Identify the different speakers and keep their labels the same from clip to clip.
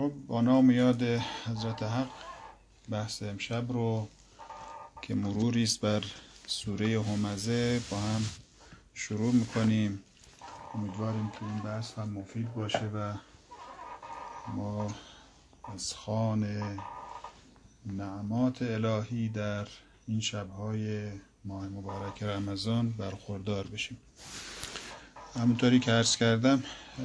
Speaker 1: خب با نام یاد حضرت حق بحث امشب رو که مروری است بر سوره همزه با هم شروع میکنیم. امیدواریم که این بحث هم مفید باشه و ما از خوان نعمات الهی در این شبهای ماه مبارک رمضان برخوردار بشیم. همونطوری که عرض کردم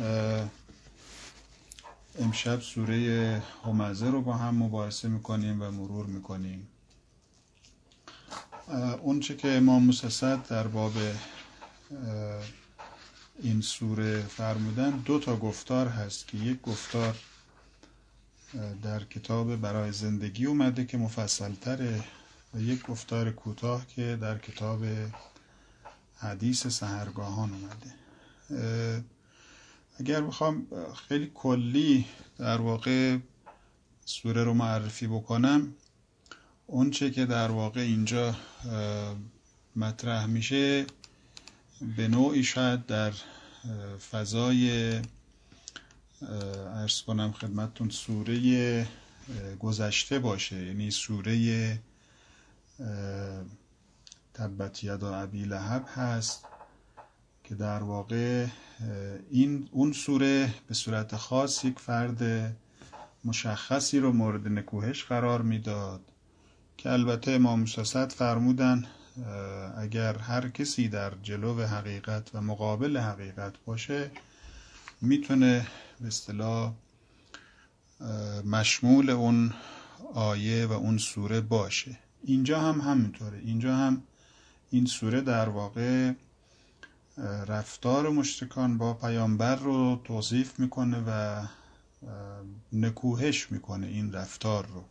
Speaker 1: امشب سوره همزه رو با هم مباحثه میکنیم و مرور میکنیم. اون چه که امام موسی صدر در باب این سوره فرمودن، 2 گفتار هست که یک گفتار در کتاب برای زندگی اومده که مفصل تره و یک گفتار کوتاه که در کتاب حدیث سحرگاهان اومده. اگر بخوام خیلی کلی در واقع سوره رو معرفی بکنم، اون چه که در واقع اینجا مطرح میشه به نوعی شاید در فضای عرض کنم خدمتتون سوره گذشته باشه، یعنی سوره تبت یدا ابی لهب هست که در واقع اون سوره به صورت خاص یک فرد مشخصی رو مورد نکوهش قرار میداد که البته امام موسی صدر فرمودن اگر هر کسی در جلو حقیقت و مقابل حقیقت باشه میتونه به اصطلاح مشمول اون آیه و اون سوره باشه. اینجا هم همینطوره. اینجا هم این سوره در واقع رفتار مشرکان با پیامبر رو توصیف میکنه و نکوهش میکنه این رفتار رو.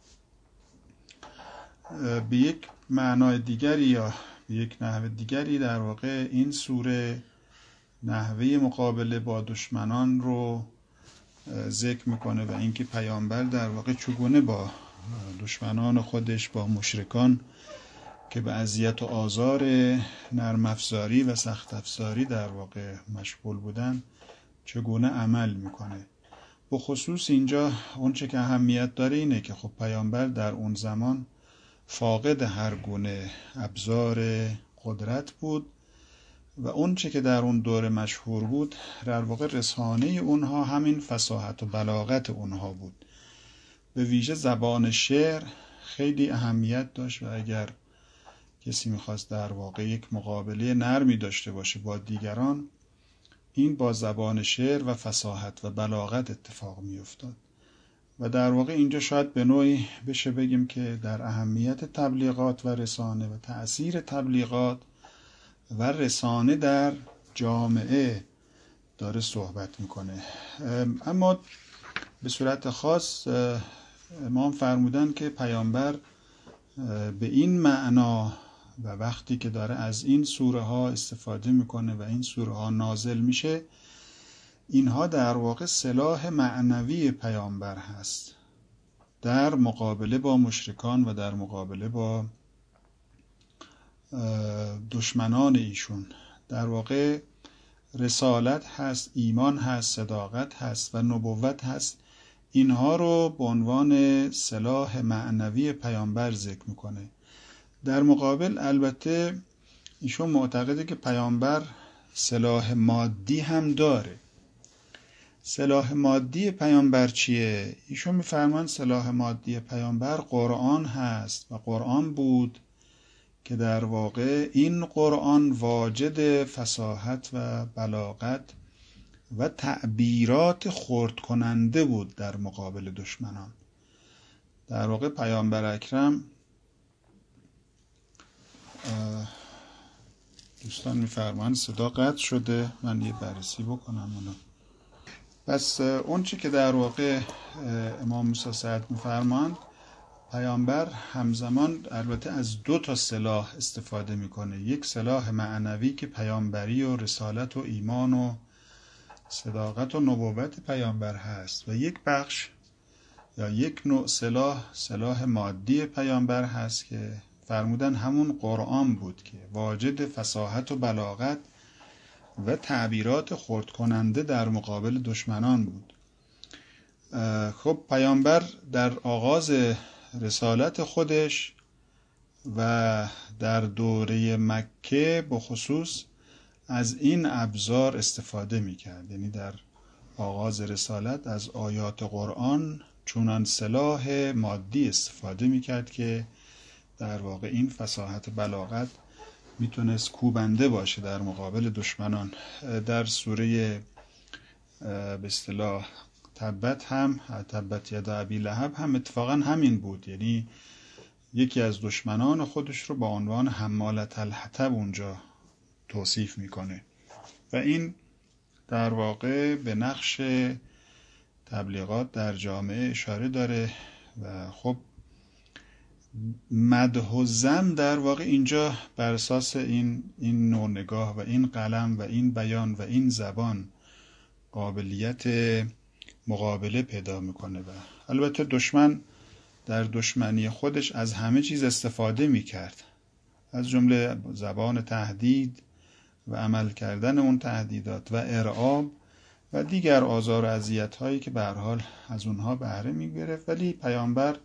Speaker 1: به یک معنای دیگری یا به یک نحو دیگری در واقع این سوره نحوه مقابله با دشمنان رو ذکر میکنه و اینکه پیامبر در واقع چگونه با دشمنان خودش، با مشرکان که به اذیت و آزار نرم افزاری و سخت افزاری در واقع مشغول بودن چگونه عمل میکنه. به خصوص اینجا اون چه که اهمیت داره اینه که خب پیامبر در اون زمان فاقد هر گونه ابزار قدرت بود و اون چه که در اون دوره مشهور بود در واقع رسانه اونها همین فصاحت و بلاغت اونها بود. به ویژه زبان شعر خیلی اهمیت داشت و اگر کسی میخواست در واقع یک مقابله نرمی داشته باشه با دیگران، این با زبان شعر و فصاحت و بلاغت اتفاق میافتاد. و در واقع اینجا شاید به نوعی بشه بگیم که در اهمیت تبلیغات و رسانه و تأثیر تبلیغات و رسانه در جامعه داره صحبت میکنه. اما به صورت خاص امام فرمودن که پیامبر به این معنا و وقتی که داره از این سوره ها استفاده میکنه و این سوره ها نازل میشه، اینها در واقع سلاح معنوی پیامبر هست در مقابله با مشرکان و در مقابله با دشمنان ایشون. در واقع رسالت هست، ایمان هست، صداقت هست و نبوت هست. اینها رو به عنوان سلاح معنوی پیامبر ذکر میکنه. در مقابل البته ایشون معتقده که پیامبر سلاح مادی هم داره. سلاح مادی پیامبر چیه؟ ایشون میفرمان سلاح مادی پیامبر قرآن هست و قرآن بود که در واقع این قرآن واجد فصاحت و بلاغت و تعبیرات خرد کننده بود در مقابل دشمنان. در واقع پیامبر اکرم، دوستان میفرمایند صدا قطع شده، من یه بررسی بکنم اونو. پس اون چی که در واقع امام موسی صدر میفرمایند، پیامبر همزمان البته از 2 سلاح استفاده میکنه. یک سلاح معنوی که پیامبری و رسالت و ایمان و صداقت و نبوت پیامبر هست و یک بخش یا یک نوع سلاح مادی پیامبر هست که فرمودن همون قرآن بود که واجد فصاحت و بلاغت و تعبیرات خرد کننده در مقابل دشمنان بود. خب پیامبر در آغاز رسالت خودش و در دوره مکه بخصوص از این ابزار استفاده میکرد. یعنی در آغاز رسالت از آیات قرآن چونان سلاح مادی استفاده میکرد که در واقع این فصاحت بلاغت میتونست کوبنده باشه در مقابل دشمنان. در سوره به اصطلاح تبت یدا ابی لهب هم اتفاقا همین بود. یعنی یکی از دشمنان خودش رو با عنوان حمالة الحطب اونجا توصیف میکنه و این در واقع به نقش تبلیغات در جامعه اشاره داره و خب مدح و ذم در واقع اینجا بر اساس این نوع نگاه و این قلم و این بیان و این زبان قابلیت مقابله پیدا میکنه. و البته دشمن در دشمنی خودش از همه چیز استفاده میکرد، از جمله زبان تهدید و عمل کردن اون تهدیدات و ارعاب و دیگر آزار و اذیت هایی که به هر حال از اونها بهره میگرفت. ولی پیامبر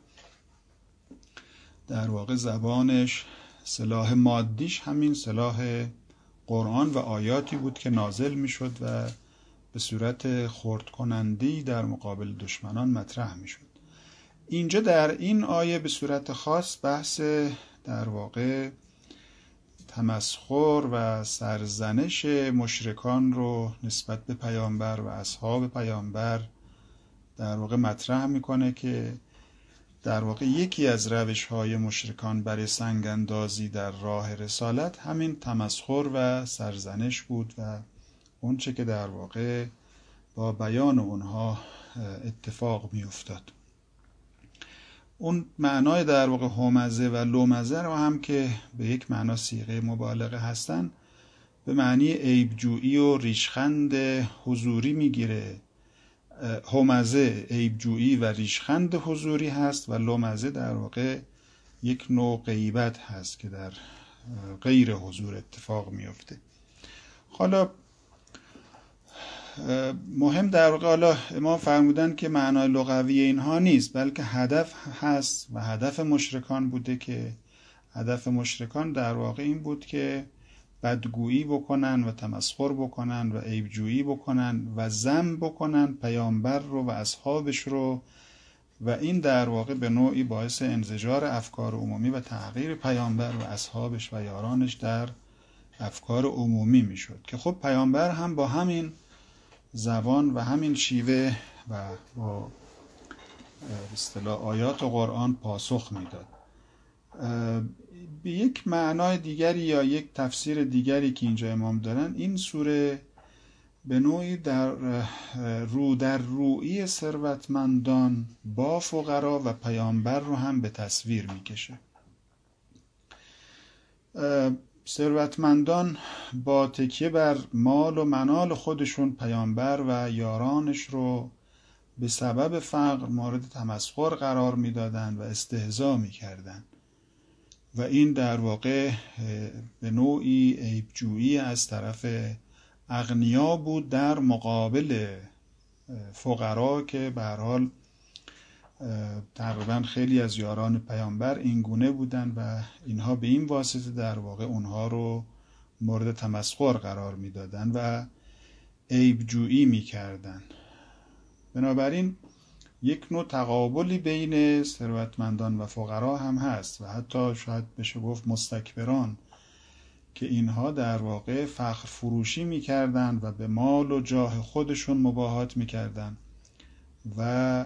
Speaker 1: در واقع زبانش، سلاح مادیش همین سلاح قرآن و آیاتی بود که نازل میشد و به صورت خرد کننده‌ای در مقابل دشمنان مطرح میشد. اینجا در این آیه به صورت خاص بحث در واقع تمسخر و سرزنش مشرکان رو نسبت به پیامبر و اصحاب پیامبر در واقع مطرح میکنه که در واقع یکی از روش‌های مشرکان برای سنگ‌اندازی در راه رسالت همین تمسخر و سرزنش بود و اون چه که در واقع با بیان اونها اتفاق میافتاد. اون معنای در واقع همزه و لومزه رو هم که به یک معنا صیغه مبالغه هستن به معنی عیبجویی و ریشخند حضوری میگیره. همزه عیبجویی و ریشخند حضوری هست و لومزه در واقع یک نوع غیبت هست که در غیر حضور اتفاق میفته. حالا مهم در واقع حالا امام فرمودن که معنای لغوی اینها نیست، بلکه هدف هست و هدف مشرکان بوده که هدف مشرکان در واقع این بود که بدگویی بکنن و تمسخر بکنن و عیبجویی بکنن و ذم بکنن پیامبر رو و اصحابش رو و این در واقع به نوعی باعث انزجار افکار عمومی و تغییر پیامبر و اصحابش و یارانش در افکار عمومی میشد که خب پیامبر هم با همین زبان و همین شیوه و با به اصطلاح آیات قرآن پاسخ میداد. به یک معنای دیگری یا یک تفسیر دیگری که اینجا امام دارن، این سوره به نوعی در رویی ثروتمندان با فقرا و پیامبر رو هم به تصویر میکشه. ثروتمندان با تکیه بر مال و منال خودشون پیامبر و یارانش رو به سبب فقر مورد تمسخر قرار میدادن و استهزا میکردن و این در واقع به نوعی عیبجویی از طرف اغنیا بود در مقابل فقرا که به هر حال تقریبا خیلی از یاران پیامبر این گونه بودن و اینها به این واسطه در واقع اونها رو مورد تمسخر قرار میدادن و عیبجویی میکردن. بنابراین یک نوع تقابلی بین ثروتمندان و فقرا هم هست و حتی شاید بشه گفت مستکبران که اینها در واقع فخر فروشی میکردن و به مال و جاه خودشون مباهات میکردن و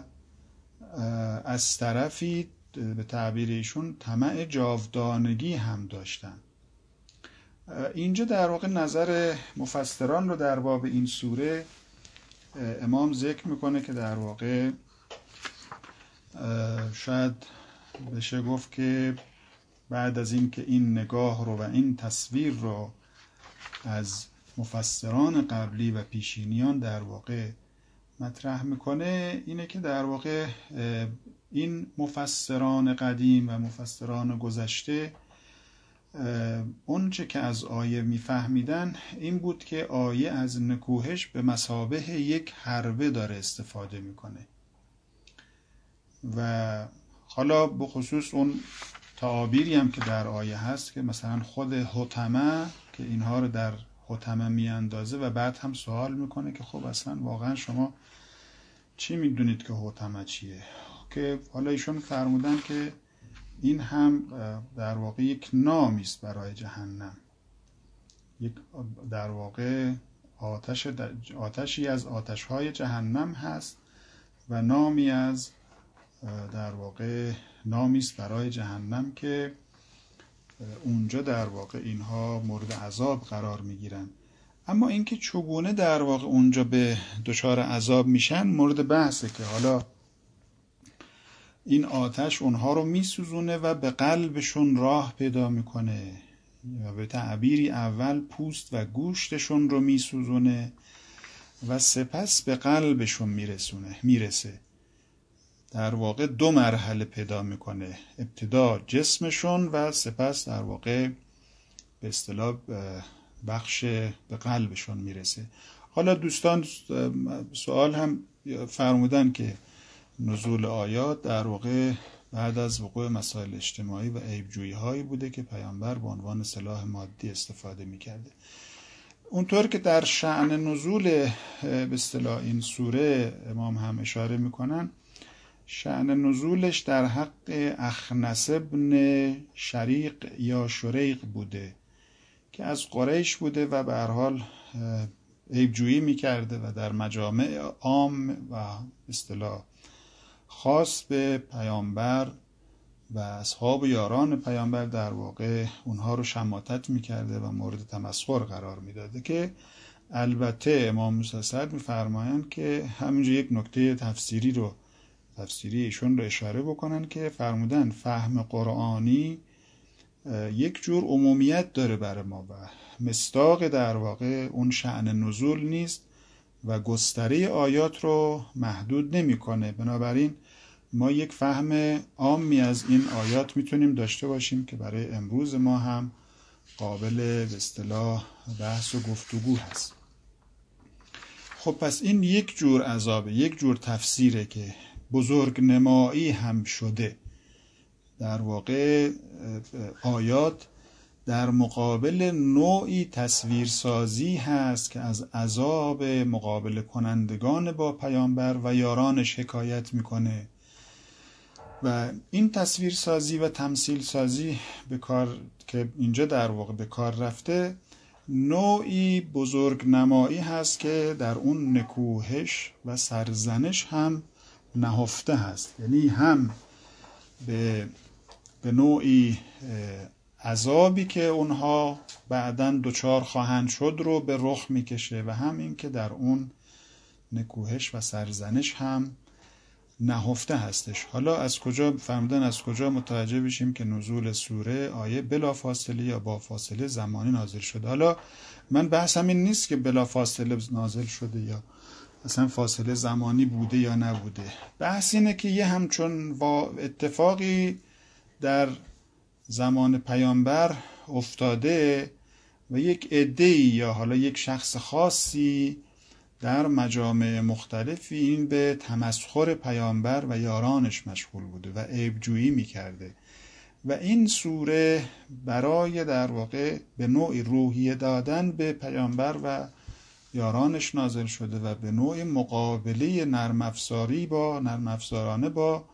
Speaker 1: از طرفی به تعبیر ایشون طمع جاودانگی هم داشتن. اینجا در واقع نظر مفسران رو در باب این سوره امام ذکر میکنه که در واقع شاید بشه گفت که بعد از این که این نگاه رو و این تصویر رو از مفسران قبلی و پیشینیان در واقع مطرح میکنه، اینه که در واقع این مفسران قدیم و مفسران گذشته اون چه که از آیه میفهمیدن این بود که آیه از نکوهش به مثابه یک حربه داره استفاده میکنه. و حالا بخصوص اون تعابیری هم که در آیه هست که مثلا خود حطمه که اینها رو در حطمه میاندازه و بعد هم سوال میکنه که خب اصلا واقعا شما چی میدونید که حطمه چیه، که حالا ایشون فرمودن که این هم در واقع یک نامی است برای جهنم، یک در واقع آتشی از آتش‌های جهنم هست و نامی از در واقع نامی است برای جهنم که اونجا در واقع اینها مورد عذاب قرار میگیرن. اما اینکه چگونه در واقع اونجا به دچار عذاب میشن مورد بحثه، که حالا این آتش اونها رو میسوزونه و به قلبشون راه پیدا میکنه و به تعبیری اول پوست و گوشتشون رو میسوزونه و سپس به قلبشون میرسه. در واقع دو مرحله پیدا میکنه، ابتدا جسمشون و سپس در واقع به اصطلاح بخش به قلبشون میرسه. حالا دوستان سوال هم فرمودن که نزول آیات در واقع بعد از وقوع مسائل اجتماعی و عیبجویی هایی بوده که پیامبر به عنوان سلاح مادی استفاده میکرده. اونطور که در شأن نزول به اصطلاح این سوره امام هم اشاره میکنن، شأن نزولش در حق اخنس ابن شریق یا شریق بوده که از قریش بوده و به هر حال عیبجویی میکرده و در مجامع عام و اصطلاح خاص به پیامبر و اصحاب و یاران پیامبر در واقع اونها رو شماتت میکرده و مورد تمسخر قرار میداده، که البته امام موسی صدر میفرمایند که همینجا یک نکته تفسیری ایشون رو اشاره بکنن که فرمودن فهم قرآنی یک جور عمومیت داره برای ما و مصداق در واقع اون شأن نزول نیست و گستره آیات رو محدود نمیکنه. بنابراین ما یک فهم عامی از این آیات میتونیم داشته باشیم که برای امروز ما هم قابل به اصطلاح بحث و گفتگو هست. خب پس این یک جور عذابه، یک جور تفسیره که بزرگ نمایی هم شده. در واقع آیات در مقابل نوعی تصویرسازی هست که از عذاب مقابله کنندگان با پیامبر و یارانش حکایت میکنه و این تصویرسازی و تمثیلسازی به کار که اینجا در واقع به کار رفته نوعی بزرگ نمایی هست که در اون نکوهش و سرزنش هم نهفته هست، یعنی هم به نوعی عذابی که اونها بعداً دچار خواهند شد رو به رخ میکشه و هم این که در اون نکوهش و سرزنش هم نهفته هستش. حالا از کجا فرمودن، از کجا متوجه بشیم که نزول سوره آیه بلا فاصله یا با فاصله زمانی نازل شده؟ حالا من بحثم این نیست که بلا فاصله نازل شده یا اصلا فاصله زمانی بوده یا نبوده. بحث اینه که یه همچون اتفاقی در زمان پیامبر افتاده و یک عده‌ای یا حالا یک شخص خاصی در مجامع مختلفی این به تمسخر پیامبر و یارانش مشغول بوده و عیبجویی میکرده و این سوره برای در واقع به نوعی روحیه دادن به پیامبر و یارانش نازل شده و به نوع مقابله نرم افزارانه با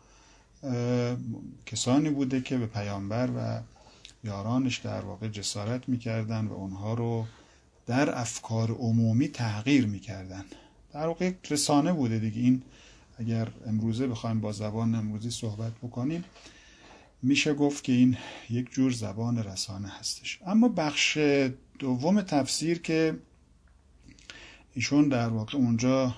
Speaker 1: کسانی بوده که به پیامبر و یارانش در واقع جسارت میکردن و اونها رو در افکار عمومی تغییر میکردن. در واقع رسانه بوده دیگه. این اگر امروزه بخوایم با زبان امروزی صحبت بکنیم میشه گفت که این یک جور زبان رسانه هستش. اما بخش دوم تفسیر که ایشون در واقع اونجا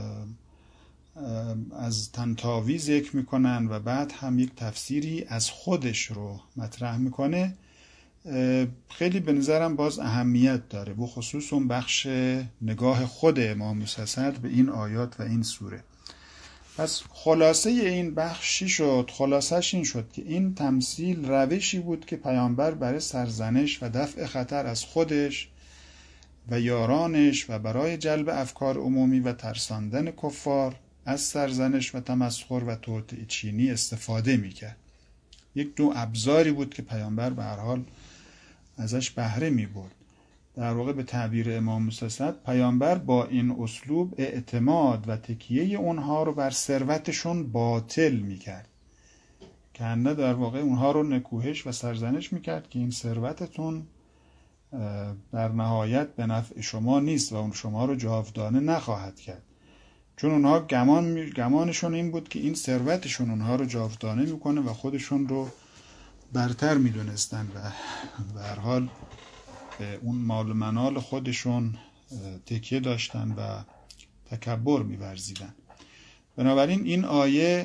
Speaker 1: از طنطاوی ذکر میکنن و بعد هم یک تفسیری از خودش رو مطرح میکنه، خیلی به نظرم باز اهمیت داره، بخصوص اون بخش نگاه خود امام موسی صدر به این آیات و این سوره. پس خلاصه این بخشی شد، خلاصش این شد که این تمثیل روشی بود که پیامبر برای سرزنش و دفع خطر از خودش و یارانش و برای جلب افکار عمومی و ترساندن کفار از سرزنش و تمسخر و توطئه چینی استفاده میکرد. یک نوع ابزاری بود که پیامبر به هر حال ازش بهره میبرد. در واقع به تعبیر امام موسی صدر، پیامبر با این اسلوب اعتماد و تکیه اونها رو بر ثروتشون باطل میکرد، که نه در واقع اونها رو نکوهش و سرزنش میکرد که این ثروتتون در نهایت به نفع شما نیست و اون شما رو جاودانه نخواهد کرد، چون اونها گمانشون این بود که این ثروتشون اونها رو جاودانه میکنه و خودشون رو برتر میدونستن و به هر حال اون مال و منال خودشون تکیه داشتن و تکبر می‌ورزیدن. بنابراین این آیه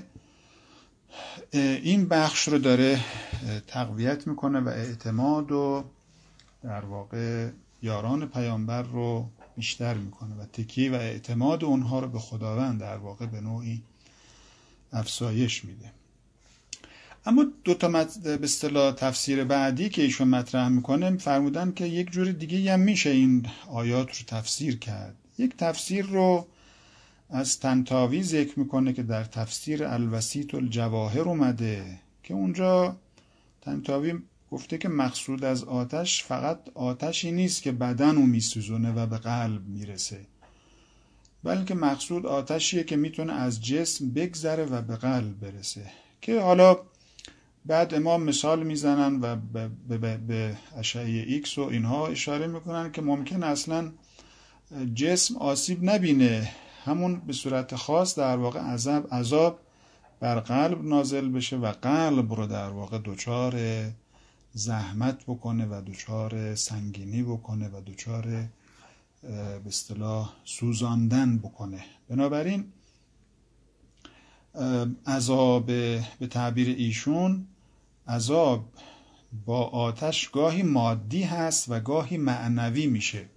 Speaker 1: این بخش رو داره تقویت میکنه و اعتماد و در واقع یاران پیامبر رو بیشتر میکنه و تکیه و اعتماد اونها رو به خداوند در واقع به نوعی افزایش میده. اما دو تا به اصطلاح تفسیر بعدی که ایشون مطرح میکنه فرمودن که یک جور دیگه هم میشه این آیات رو تفسیر کرد. یک تفسیر رو از طنطاوی ذکر میکنه که در تفسیر الوسیط الجواهر اومده، که اونجا طنطاوی گفته که مقصود از آتش فقط آتشی نیست که بدن رو میسوزونه و به قلب میرسه، بلکه مقصود آتشیه که میتونه از جسم بگذره و به قلب برسه. که حالا بعد امام مثال میزنن و به اشعه ایکس و اینها اشاره میکنن که ممکن اصلا جسم آسیب نبینه، همون به صورت خاص در واقع عذاب بر قلب نازل بشه و قلب رو در واقع دچار زحمت بکنه و دچار سنگینی بکنه و دچار به اصطلاح سوزاندن بکنه. بنابراین عذاب به تعبیر ایشون، عذاب با آتش گاهی مادی هست و گاهی معنوی میشه.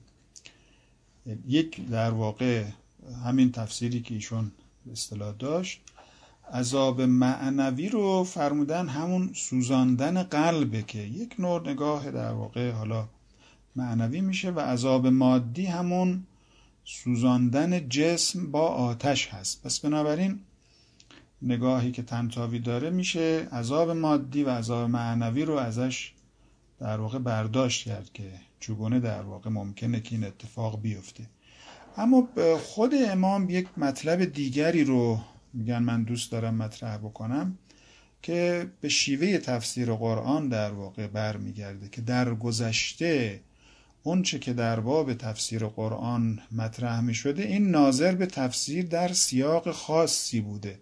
Speaker 1: یک در واقع همین تفسیری که ایشون به اصطلاح داشت، عذاب معنوی رو فرمودن همون سوزاندن قلبه که یک نوع نگاه در واقع حالا معنوی میشه، و عذاب مادی همون سوزاندن جسم با آتش هست. پس بنابراین نگاهی که طنطاوی داره میشه عذاب مادی و عذاب معنوی رو ازش در واقع برداشت کرد که چگونه در واقع ممکنه که این اتفاق بیفته. اما خود امام یک مطلب دیگری رو میگن من دوست دارم مطرح بکنم که به شیوه تفسیر قرآن در واقع برمیگرده، که در گذشته اون چه که در باب تفسیر قرآن مطرح می شده این ناظر به تفسیر در سیاق خاصی بوده،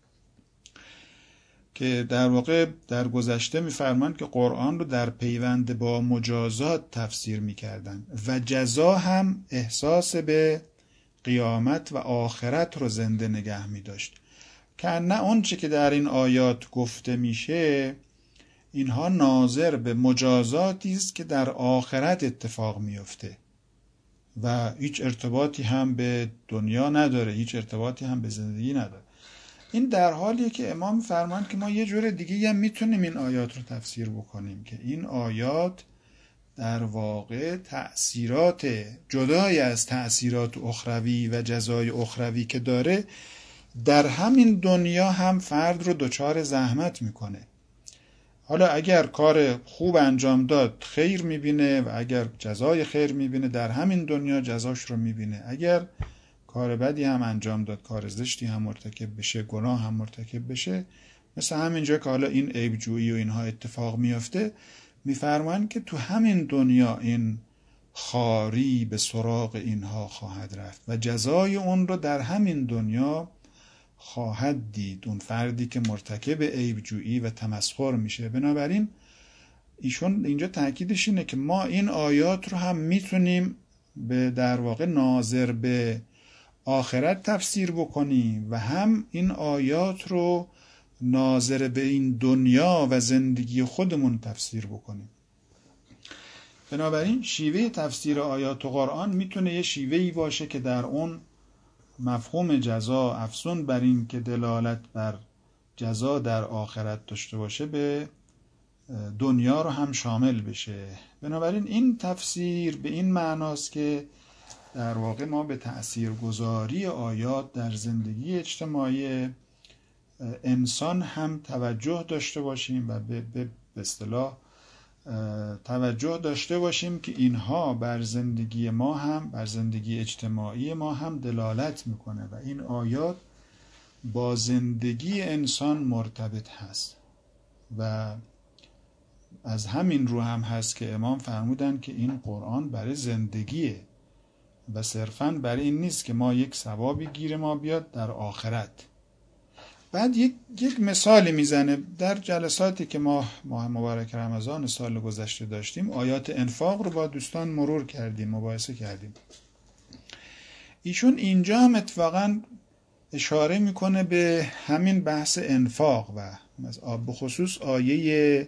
Speaker 1: که در واقع در گذشته می‌فرمایند که قرآن رو در پیوند با مجازات تفسیر می‌کردند و جزا هم احساس به قیامت و آخرت رو زنده نگه می‌داشت، که نه اون چه که در این آیات گفته میشه اینها ناظر به مجازاتی است که در آخرت اتفاق میفته و هیچ ارتباطی هم به دنیا نداره، هیچ ارتباطی هم به زندگی نداره. این در حالیه که امام فرمان که ما یه جور دیگه هم میتونیم این آیات رو تفسیر بکنیم، که این آیات در واقع تأثیرات جدای از تأثیرات اخروی و جزای اخروی که داره در همین دنیا هم فرد رو دچار زحمت میکنه. حالا اگر کار خوب انجام داد خیر میبینه و اگر جزای خیر میبینه در همین دنیا جزاش رو میبینه، اگر کار بدی هم انجام داد، کار زشتی هم مرتکب بشه، گناه هم مرتکب بشه، مثل همینجا که حالا این عیب جویی و اینها اتفاق میفته، میفرمایند که تو همین دنیا این خاری به سراغ اینها خواهد رفت و جزای اون رو در همین دنیا خواهد دید، اون فردی که مرتکب عیب جویی و تمسخر میشه. بنابراین ایشون اینجا تاکیدش اینه که ما این آیات رو هم میتونیم به در واقع ناظر به آخرت تفسیر بکنیم و هم این آیات رو ناظر به این دنیا و زندگی خودمون تفسیر بکنیم. بنابراین شیوه تفسیر آیات قرآن میتونه یه شیوهی باشه که در اون مفهوم جزا افزون بر این که دلالت بر جزا در آخرت داشته باشه به دنیا رو هم شامل بشه. بنابراین این تفسیر به این معناست که در واقع ما به تأثیرگذاری آیات در زندگی اجتماعی انسان هم توجه داشته باشیم و به اصطلاح توجه داشته باشیم که اینها بر زندگی ما هم، بر زندگی اجتماعی ما هم دلالت میکنه و این آیات با زندگی انسان مرتبط هست و از همین رو هم هست که امام فرمودن که این قرآن برای زندگیه و صرفاً برای این نیست که ما یک ثوابی گیر ما بیاد در آخرت. بعد یک مثالی میزنه. در جلساتی که ما ماه مبارک رمضان سال گذشته داشتیم آیات انفاق رو با دوستان مرور کردیم، مباحثه کردیم. ایشون اینجا هم اتفاقاً اشاره میکنه به همین بحث انفاق و به خصوص آیه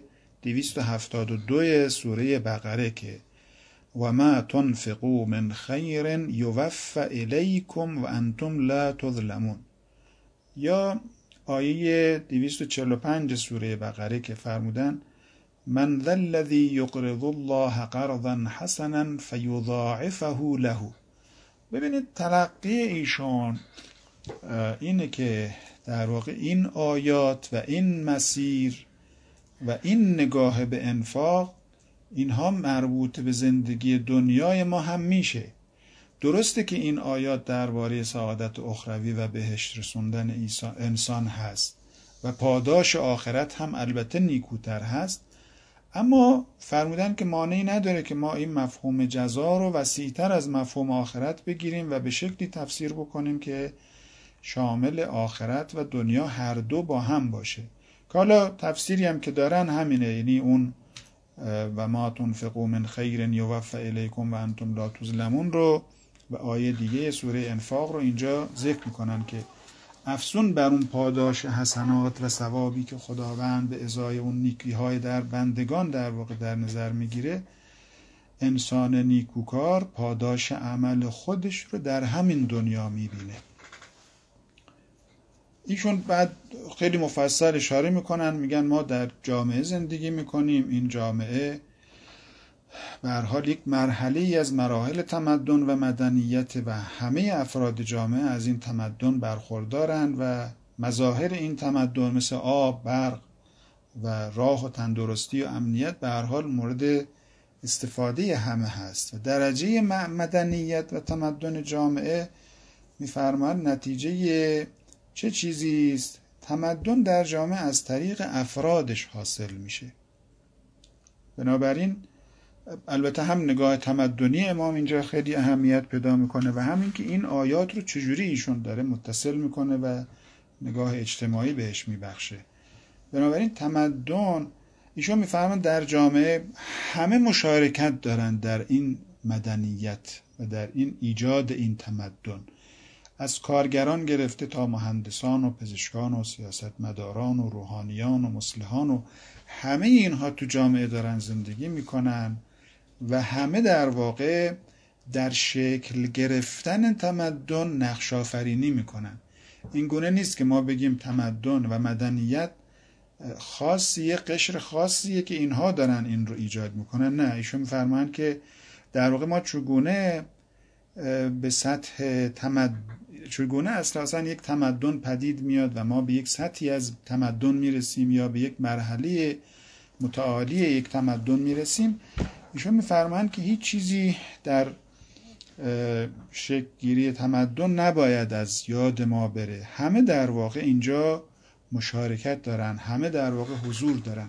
Speaker 1: 272 سوره بقره که و ما تنفقوا من خیر یوفى الیکم و انتم لا تظلمون، یا آیه 245 سوره بقره که فرمودن من ذا الذی یقرض الله قرضا حسنا فیضاعفه له. ببینید تلقی ایشان اینه که در واقع این آیات و این مسیر و این نگاه به انفاق اینها مربوط به زندگی دنیای ما هم میشه. درسته که این آیات درباره سعادت اخروی و بهشت رسوندن انسان هست و پاداش آخرت هم البته نیکوتر هست، اما فرمودن که مانعی نداره که ما این مفهوم جزا رو وسیع‌تر از مفهوم آخرت بگیریم و به شکلی تفسیر بکنیم که شامل آخرت و دنیا هر دو با هم باشه. که حالا تفسیری هم که دارن همینه، یعنی اون و ما تنفقوا من خیر یوفى الیکم و انتم لا تظلمون رو و آیه دیگه سوره انفاق رو اینجا ذکر میکنن که افسون بر اون پاداش حسنات و ثوابی که خداوند به ازای اون نیکی‌های در بندگان در واقع در نظر میگیره، انسان نیکوکار پاداش عمل خودش رو در همین دنیا میبینه. ایشون بعد خیلی مفصل اشاره میکنن، میگن ما در جامعه زندگی میکنیم، این جامعه به هر حال یک مرحله از مراحل تمدن و مدنیت و همه افراد جامعه از این تمدن برخوردارن و مظاهر این تمدن مثل آب، برق و راه و تندرستی و امنیت به هر حال مورد استفاده همه هست و درجه مدنیت و تمدن جامعه میفرماید نتیجه چه چیزی است؟ تمدن در جامعه از طریق افرادش حاصل میشه. بنابراین البته هم نگاه تمدنی امام اینجا خیلی اهمیت پیدا میکنه و همین که این آیات رو چجوری ایشون داره متصل میکنه و نگاه اجتماعی بهش میبخشه. بنابراین تمدن ایشون میفهمن در جامعه همه مشارکت دارن در این مدنیت و در این ایجاد این تمدن، از کارگران گرفته تا مهندسان و پزشکان و سیاستمداران و روحانیان و مصلحان و همه اینها تو جامعه دارن زندگی میکنن و همه در واقع در شکل گرفتن تمدن نقش آفرینی میکنن. این گونه نیست که ما بگیم تمدن و مدنیت خاصیه، قشر خاصیه که اینها دارن این رو ایجاد میکنن. نه، ایشون میفرمایند که در واقع ما چگونه به سطح چگونه اساساً یک تمدن پدید میاد و ما به یک سطحی از تمدن میرسیم یا به یک مرحله متعالی یک تمدن میرسیم. ایشون میفرمایند که هیچ چیزی در شکل گیری تمدن نباید از یاد ما بره. همه در واقع اینجا مشارکت دارن، همه در واقع حضور دارن.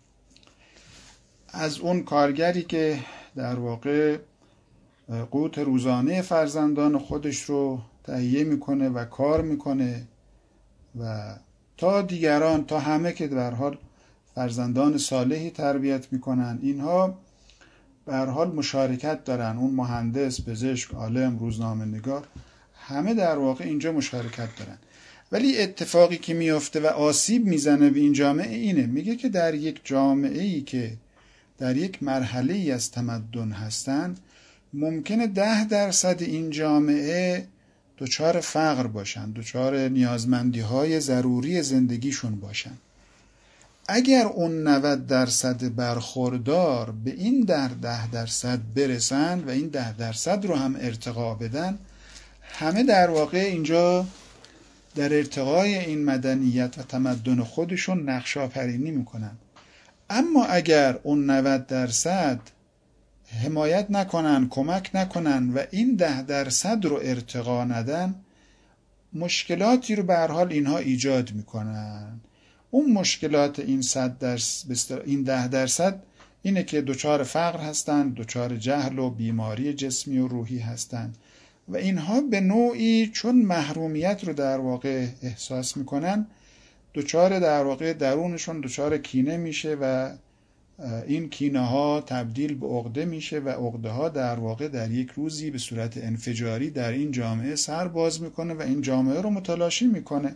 Speaker 1: از اون کارگری که در واقع قوت روزانه فرزندان خودش رو تهیه میکنه و کار میکنه و تا دیگران، تا همه که به هر حال فرزندان صالحی تربیت میکنن، اینها به هر حال مشارکت دارن. اون مهندس، پزشک، عالم، روزنامه‌نگار، همه در واقع اینجا مشارکت دارن. ولی اتفاقی که میفته و آسیب میزنه به این جامعه اینه، میگه که در یک جامعه‌ای که در یک مرحله‌ای از تمدن هستن ممکنه 10% این جامعه دچار فقر باشن، دچار نیازمندی‌های ضروری زندگیشون باشن. اگر اون 90% برخوردار به این 10% برسند و این 10% رو هم ارتقا بدن، همه در واقع اینجا در ارتقای این مدنیت و تمدن خودشون نقش آفرینی میکنن. اما اگر اون 90% حمایت نکنن، کمک نکنن و این 10% رو ارتقا ندن، مشکلاتی رو به هر حال اینها ایجاد میکنن. اون مشکلات این 10% اینه که دچار فقر هستن، دچار جهل و بیماری جسمی و روحی هستن و اینها به نوعی چون محرومیت رو در واقع احساس میکنن، دچار در واقع درونشون دچار کینه میشه و این کینه ها تبدیل به عقده میشه و عقده ها در واقع در یک روزی به صورت انفجاری در این جامعه سر باز میکنه و این جامعه رو متلاشی میکنه.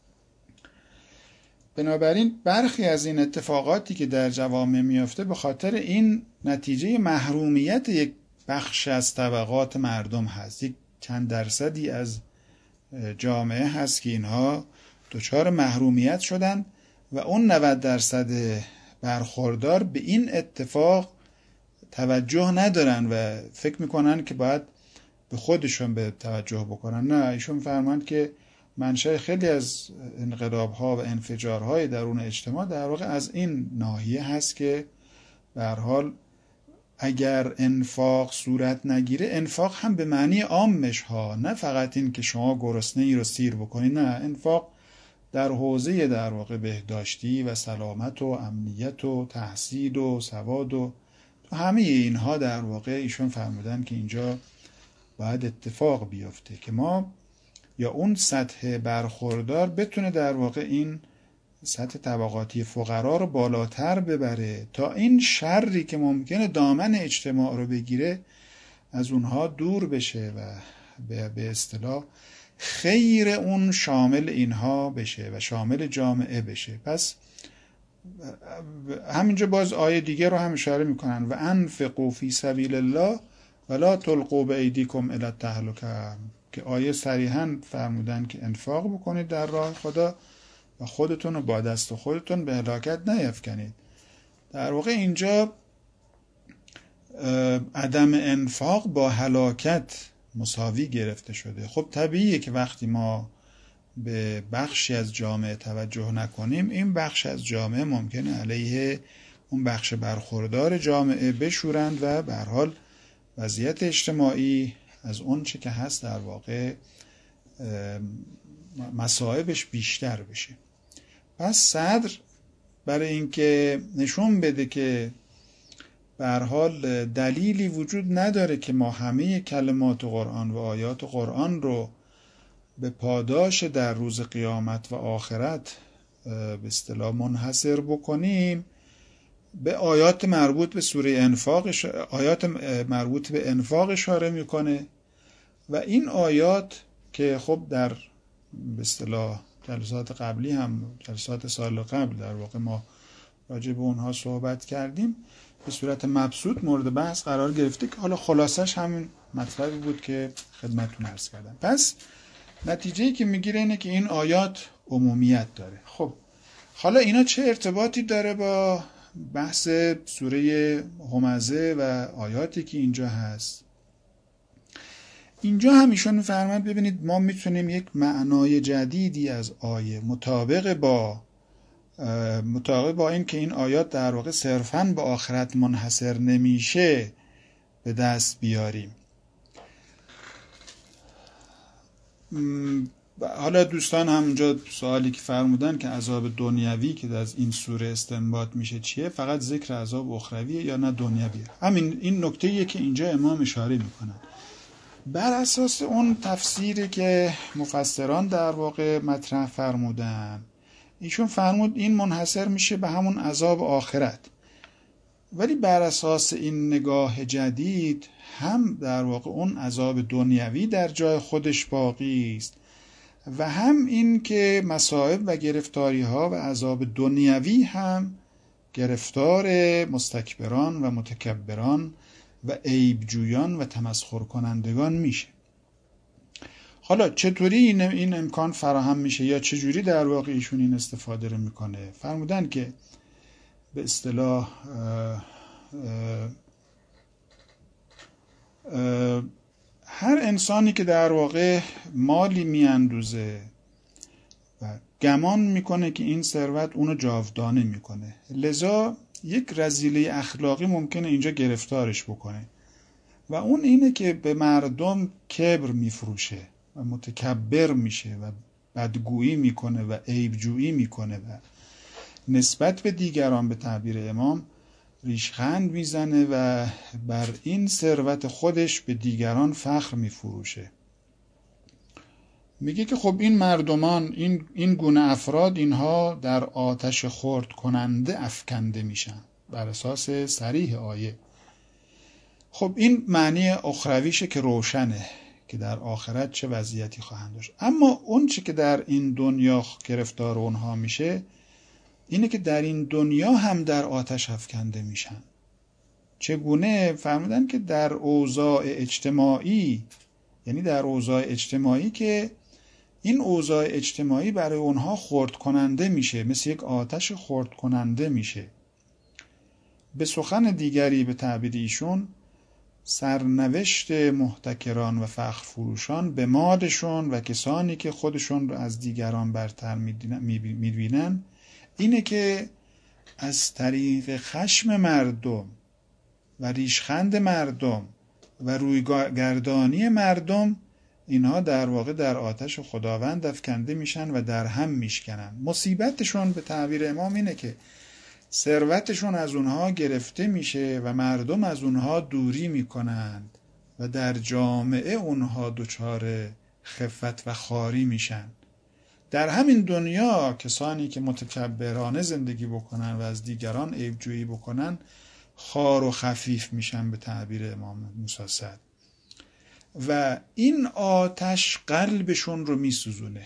Speaker 1: بنابراین برخی از این اتفاقاتی که در جوامع میفته به خاطر این نتیجه محرومیت یک بخش از طبقات مردم هست. یک چند درصدی از جامعه هست که اینها دچار محرومیت شدن و اون 90% برخوردار به این اتفاق توجه ندارن و فکر میکنن که باید به خودشون به توجه بکنن. نه، ایشون فرمایند که منشأ خیلی از انقلاب‌ها و انفجارهای درون اجتماع در واقع از این ناحیه هست که به هر حال اگر انفاق صورت نگیره، انفاق هم به معنی عامش ها، نه فقط این که شما گرسنه ای رو سیر بکنید، نه، انفاق در حوزه در واقع بهداشتی و سلامت و امنیت و تحصیل و سواد و همه اینها در واقع ایشون فرمودن که اینجا باید اتفاق بیفته که ما یا اون سطح برخوردار بتونه در واقع این سطح طبقاتی فقرا رو بالاتر ببره تا این شری که ممکنه دامن اجتماع رو بگیره از اونها دور بشه و به اصطلاح خیر اون شامل اینها بشه و شامل جامعه بشه. پس همینجا باز آیه دیگه رو هم اشاره میکنن و انفقوا فی سبیل الله ولا تلقوا بایدیکم الی التهلکه، که آیه صریحا فرمودن که انفاق بکنید در راه خدا و خودتون رو با دست خودتون به هلاکت نیفکنید. در واقع اینجا عدم انفاق با هلاکت مساوی گرفته شده. خب طبیعیه که وقتی ما به بخشی از جامعه توجه نکنیم، این بخش از جامعه ممکنه علیه اون بخش برخوردار جامعه بشورند و به هر حال وضعیت اجتماعی از اون چه که هست در واقع مصائبش بیشتر بشه. پس صدر برای اینکه نشون بده که به هر حال دلیلی وجود نداره که ما همه کلمات قرآن و آیات قرآن رو به پاداش در روز قیامت و آخرت به اصطلاح منحصر بکنیم، به آیات مربوط به سوره انفاق آیات مربوط به انفاق اشاره میکنه و این آیات که خب در به اصطلاح جلسات قبلی هم جلسات سال قبل در واقع ما راجع به اونها صحبت کردیم، به صورت مبسوط مورد بحث قرار گرفته که حالا خلاصش همین مطلبی بود که خدمتتون عرض کردم. پس نتیجه‌ای که میگیره اینه که این آیات عمومیت داره. خب حالا اینا چه ارتباطی داره با بحث سوره همزه و آیاتی که اینجا هست؟ اینجا هم ایشون می‌فرماید ببینید ما میتونیم یک معنای جدیدی از آیه مطابق با این که این آیات در واقع صرفاً به آخرت منحصر نمیشه به دست بیاریم. حالا دوستان همونجا سوالی که فرمودن که عذاب دنیوی که از این سوره استنباط میشه چیه؟ فقط ذکر عذاب اخرویه یا نه دنیویه؟ همین این نکته‌ایه که اینجا امام اشاره میکنن. بر اساس اون تفسیری که مفسران در واقع مطرح فرمودن، ایشون فرمود این منحصر میشه به همون عذاب آخرت، ولی بر اساس این نگاه جدید هم در واقع اون عذاب دنیوی در جای خودش باقی است و هم این که مصائب و گرفتاری ها و عذاب دنیوی هم گرفتار مستکبران و متکبران و عیبجویان و تمسخر کنندگان میشه. حالا چطوری این امکان فراهم میشه یا چجوری در واقع ایشون این استفاده رو میکنه؟ فرمودن که به اصطلاح هر انسانی که در واقع مالی میاندوزه و گمان میکنه که این ثروت اونو جاودانه میکنه، لذا یک رذیله اخلاقی ممکنه اینجا گرفتارش بکنه و اون اینه که به مردم کبر میفروشه و متکبر میشه و بدگویی میکنه و عیبجویی میکنه و نسبت به دیگران به تعبیر امام ریشخند میزنه و بر این ثروت خودش به دیگران فخر میفروشه. میگه که خب این مردمان، این گونه افراد، اینها در آتش خرد کننده افکنده میشن بر اساس صریح آیه. خب این معنی اخرویشه که روشنه که در آخرت چه وضعیتی خواهند داشت. اما اون چی که در این دنیا گرفتار اونها میشه اینه که در این دنیا هم در آتش افکنده میشن. چگونه؟ فرمودن که در اوضاع اجتماعی، یعنی در اوضاع اجتماعی که این اوضاع اجتماعی برای اونها خرد کننده میشه، مثل یک آتش خرد کننده میشه. به سخن دیگری به تعبیر ایشون سرنوشت محتکران و فخر فروشان به مالشون و کسانی که خودشون رو از دیگران برتر میبینن اینه که از طریق خشم مردم و ریشخند مردم و رویگردانی مردم اینها در واقع در آتش خداوند افکنده میشن و در هم میشکنن. مصیبتشون به تعبیر امام اینه که ثروتشون از اونها گرفته میشه و مردم از اونها دوری میکنند و در جامعه اونها دچار خفت و خواری میشن. در همین دنیا کسانی که متکبرانه زندگی بکنن و از دیگران عیبجویی بکنن خوار و خفیف میشن به تعبیر امام موسی صدر و این آتش قلبشون رو میسوزونه.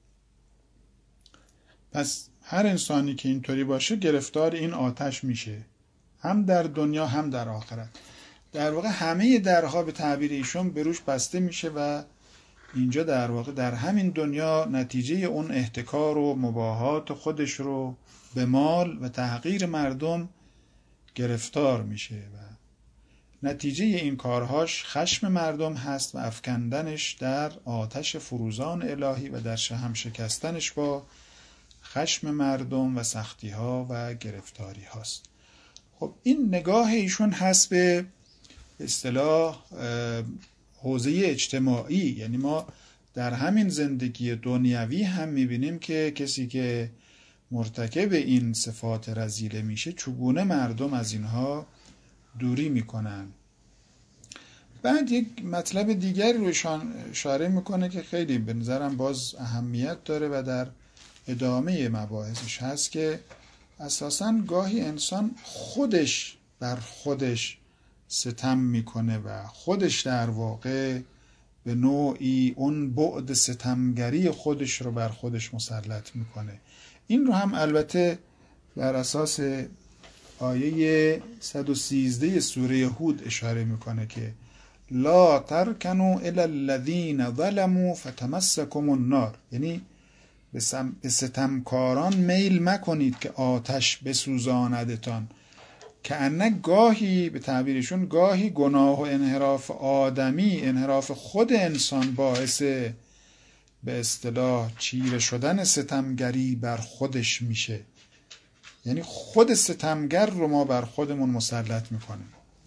Speaker 1: پس هر انسانی که اینطوری باشه گرفتار این آتش میشه، هم در دنیا هم در آخرت. در واقع همه درها به تعبیر ایشون به روش بسته میشه و اینجا در واقع در همین دنیا نتیجه اون احتکار و مباهات خودش رو به مال و تحقیر مردم گرفتار میشه و نتیجه این کارهاش خشم مردم هست و افکندنش در آتش فروزان الهی و در هم شکستنش با خشم مردم و سختی ها و گرفتاری هاست. خب این نگاه ایشون هست به اصطلاح حوزه اجتماعی، یعنی ما در همین زندگی دنیوی هم میبینیم که کسی که مرتکب این صفات رذیله میشه چگونه مردم از اینها دوری میکنن. بعد یک مطلب دیگری رو اشاره میکنه که خیلی به نظرم باز اهمیت داره و در ادامه مباحثش هست که اساساً گاهی انسان خودش بر خودش ستم میکنه و خودش در واقع به نوعی اون بعد ستمگری خودش رو بر خودش مسلط میکنه. این رو هم البته بر اساس آیه 113 سوره هود اشاره میکنه که لا ترکنوا الی الذین ظلموا فتمسکم النار، یعنی به ستمکاران میل مکنید که آتش بسوزاندتان. که انک گاهی به تعبیرشون گاهی گناه و انحراف آدمی، انحراف خود انسان باعث به اصطلاح چیره شدن ستمگری بر خودش میشه. یعنی خود ستمگر رو ما بر خودمون مسلط میکنیم.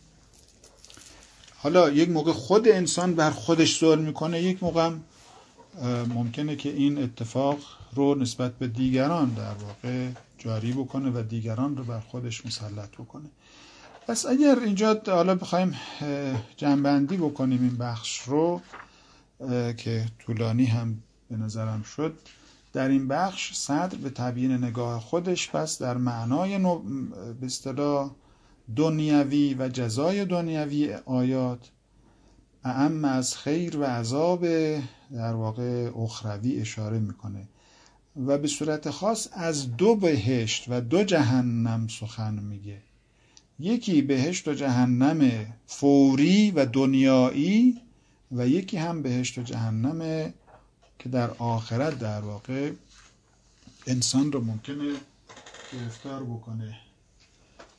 Speaker 1: حالا یک موقع خود انسان بر خودش ظلم میکنه، یک موقع ممکنه که این اتفاق رو نسبت به دیگران در واقع جاری بکنه و دیگران رو بر خودش مسلط بکنه. پس اگر اینجا حالا بخوایم جمع‌بندی بکنیم این بخش رو که طولانی هم به نظرم شد، در این بخش صدر به تبیین نگاه خودش پس در معنای به اصطلاح دنیوی و جزای دنیوی آیات اعم از خیر و عذاب در واقع اخروی اشاره میکنه و به صورت خاص از 2 بهشت و 2 جهنم سخن میگه. یکی بهشت و جهنم فوری و دنیایی و یکی هم بهشت و جهنم که در آخرت در واقع انسان رو ممکنه گرفتار بکنه.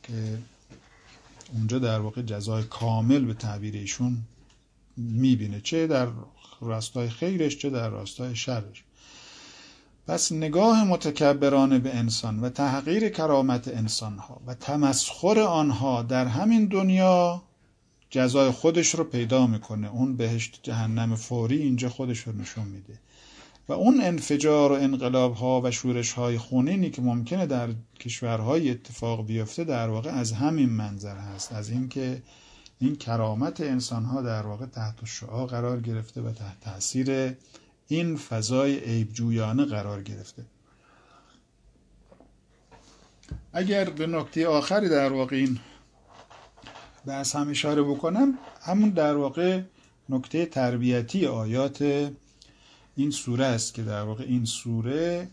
Speaker 1: که اونجا در واقع جزای کامل به تعبیر ایشون میبینه، چه در راستای خیرش چه در راستای شرش. پس نگاه متکبرانه به انسان و تحقیر کرامت انسانها و تمسخر آنها در همین دنیا جزای خودش رو پیدا میکنه. اون بهشت جهنم فوری اینجا خودش رو نشون میده و اون انفجار و انقلاب‌ها و شورش‌های خونینی که ممکنه در کشورهای اتفاق بیفته در واقع از همین منظر هست، از اینکه این کرامت انسان‌ها در واقع تحت شعاع قرار گرفته و تحت تأثیر این فضای عیبجویانه قرار گرفته. اگر به نکته آخری در واقع این بحث هم اشاره بکنم، همون در واقع نکته تربیتی آیات این سوره است که در واقع این سوره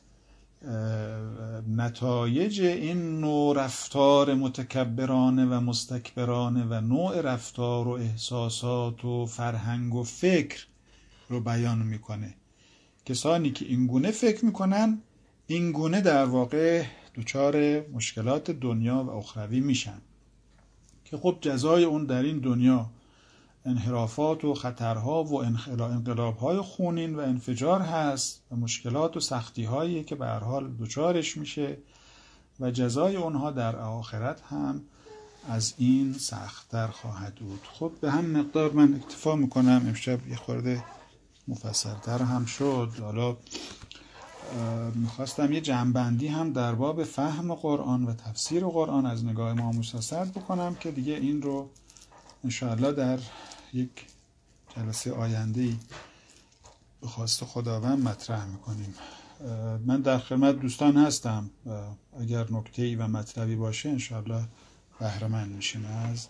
Speaker 1: نتایج این نوع رفتار متکبرانه و مستکبرانه و نوع رفتار و احساسات و فرهنگ و فکر رو بیان میکنه. کسانی که این گونه فکر میکنن این گونه در واقع دچار مشکلات دنیا و اخروی میشن که خب جزای اون در این دنیا انحرافات و خطرها و انقلابهای خونین و انفجار هست و مشکلات و سختی‌هایی که به هر حال دچارش میشه و جزای اونها در آخرت هم از این سخت‌تر خواهد بود. خب به هم مقدار من اکتفا میکنم، امشب یه خورده مفصل‌تر هم شد. حالا میخواستم یه جمع‌بندی هم در باب فهم قرآن و تفسیر قرآن از نگاه امام موسی صدر بکنم که دیگه این رو انشاءالله در یک جلسه آینده‌ای به خواست خداوند مطرح میکنیم. من در خدمت دوستان هستم، اگر نکته‌ای و مطلبی باشه انشاءالله بهره مند میشیم از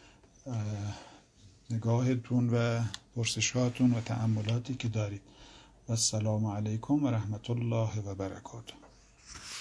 Speaker 1: نگاهتون و پرسشاتون و تأملاتی که دارید. و السلام علیکم و رحمت الله و برکاته.